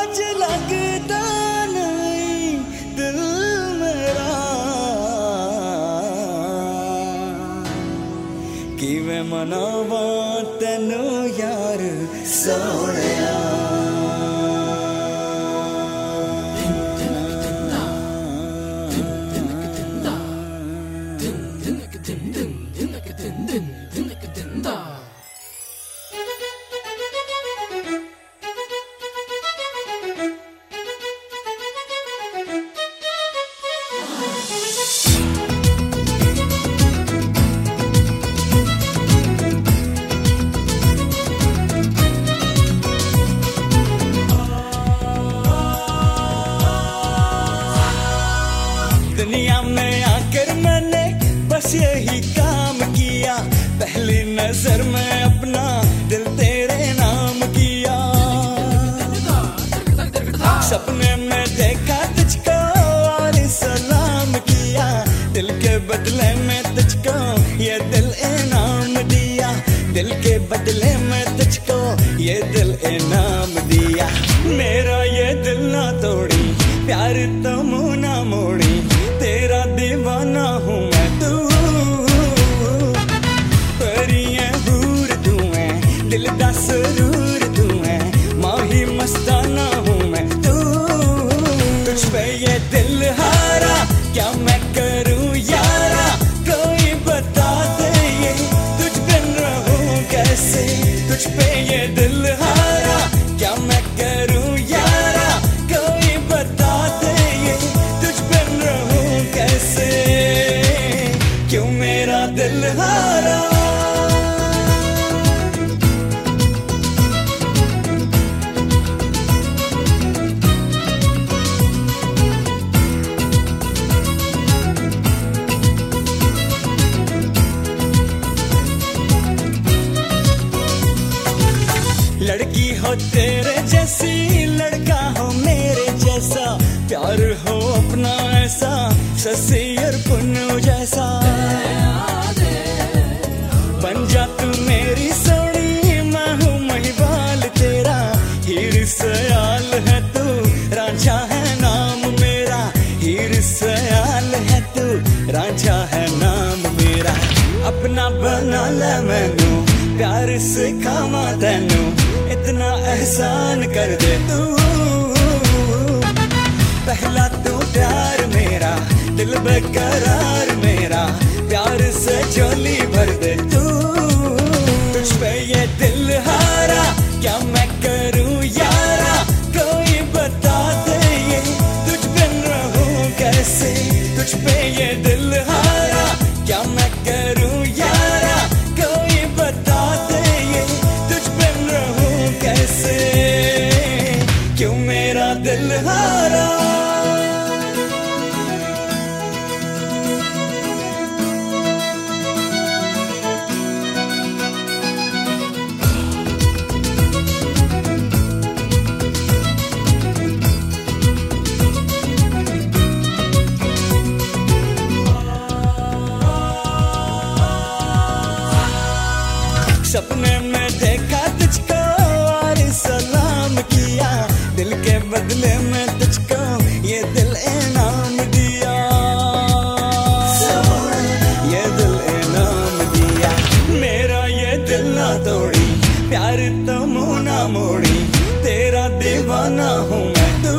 आज लगता नहीं दिल मेरा कि मैं मनावा तेनू यार सोहणिया। दुनिया में आकर मैंने बस यही काम किया, पहली नजर में अपना दिल तेरे नाम किया। सपने में देखा तुझको और सलाम किया, दिल के बदले में तुझको ये दिल इनाम दिया। दिल के बदले में तुझको ये दिल इनाम दिया। मेरा ये दिल ना तोड़ी, प्यार तो मुँह ना मोड़ी, तेरा दीवाना हूँ मैं तू। परियां हूर तू है, दिल दा सुरूर तू है, माही मस्ताना हूँ मैं तू। तुझ पे ये दिल हारा क्या मैं करूँ यारा, कोई बता दे ये तुझ बिन रहूँ कैसे। तुझ पे ये दिल हारा क्या मैं करूँ यारा, कोई बता दे ये तुझ बिन रहूँ कैसे। क्यों मेरा दिल हारा। लड़की हो तेरे जैसी, लड़का हो मेरे जैसा, प्यार हो अपना ऐसा, ससी और पुन्नू जैसा। बन जा तू मेरी सोनी, मैं हूँ महिवाल तेरा, हीर सयाल है तू, रांझा है नाम मेरा। हीर सयाल है तू, रांझा है नाम मेरा। अपना बना ले मैनू, प्यार सिखावा तैनू, इतना एहसान कर दे तू। पहला तू प्यार मेरा, दिल बेकरार मेरा, प्यार से झोली भर दे तू। तुझ पे ये दिल हारा क्या मैं करूँ यारा, कोई बता दे ये तुझ बिन रहूँ कैसे। तुझ पे ये दिल हारा क्या मैं करूँ यारा, कोई बता दे ये तुझ बिन रहूँ कैसे। क्यों मेरा दिल हारा। सपने में देखा तुझको और सलाम किया, दिल के बदले में तुझको ये दिल इनाम दिया। ये दिल इनाम दिया। मेरा ये दिल ना तोड़ी, प्यार तो मुँह ना मोड़ी, तेरा दीवाना हूँ मैं तू।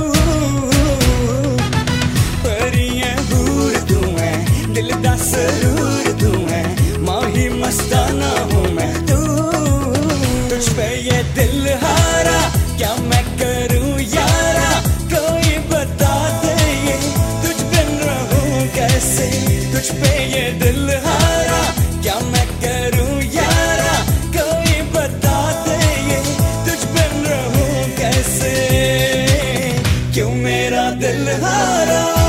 परियां हूर तू है, दिल दा सुरूर तू है, माही मस्ताना हूँ मैं तू। तुझ पे ये दिल हारा क्या मैं करूँ यारा, कोई बता दे ये तुझ बिन रहूँ कैसे। तुझ पे ये दिल हारा क्या मैं करूँ यारा, कोई बता दे ये तुझ बिन रहूँ कैसे। क्यों मेरा दिल हारा।